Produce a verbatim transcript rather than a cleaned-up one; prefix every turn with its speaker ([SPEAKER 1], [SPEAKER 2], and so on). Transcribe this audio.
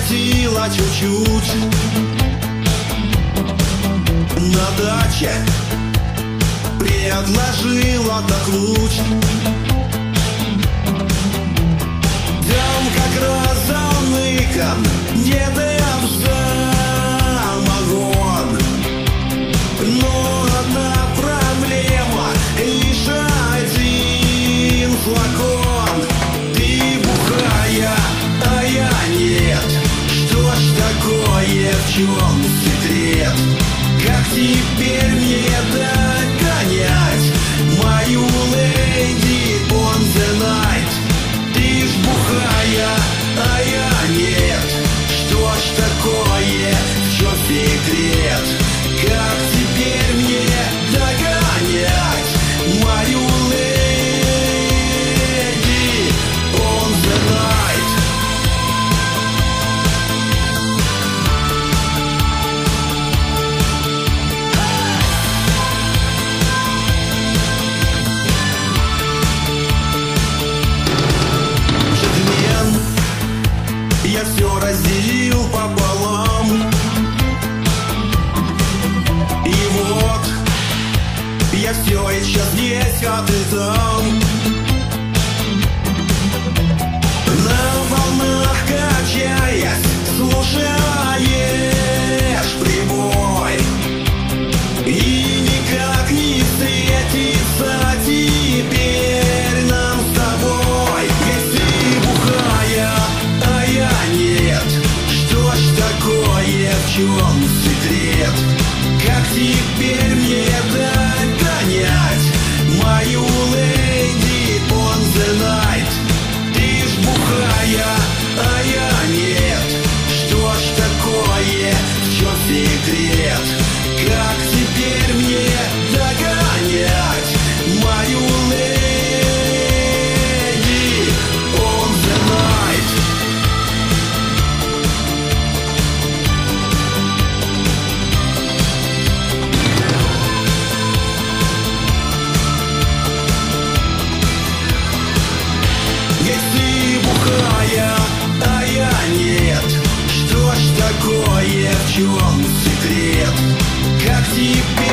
[SPEAKER 1] хватило чуть-чуть. На даче предложила отдохнуть. Там как раз заныкан, где-то в самогон. Но одна проблема, лишь один флакон. Ты бухая, а я нет. Что ж такое, в чем секрет? Как теперь мне догонять мою леди on the night? Ты ж бухая, а я нет. Что ж такое, в чем секрет? Как теперь мне догонять мою леди on the night? Я все разделил пополам. И вот я все еще здесь, а ты там. На волнах качаясь, слушаешь прибой. И никак не встретиться теперь нам с тобой. Ведь ты бухая, а я нет. Что ж такое, в чем секрет? Как теперь мне догонять мою леди on the night? Ты ж бухая, а я нет. Что ж такое, в чем секрет? Как теперь мне догонять мою леди on the night? Ведь ты бухая, а я нет. Что ж такое, в чем секрет? Как теперь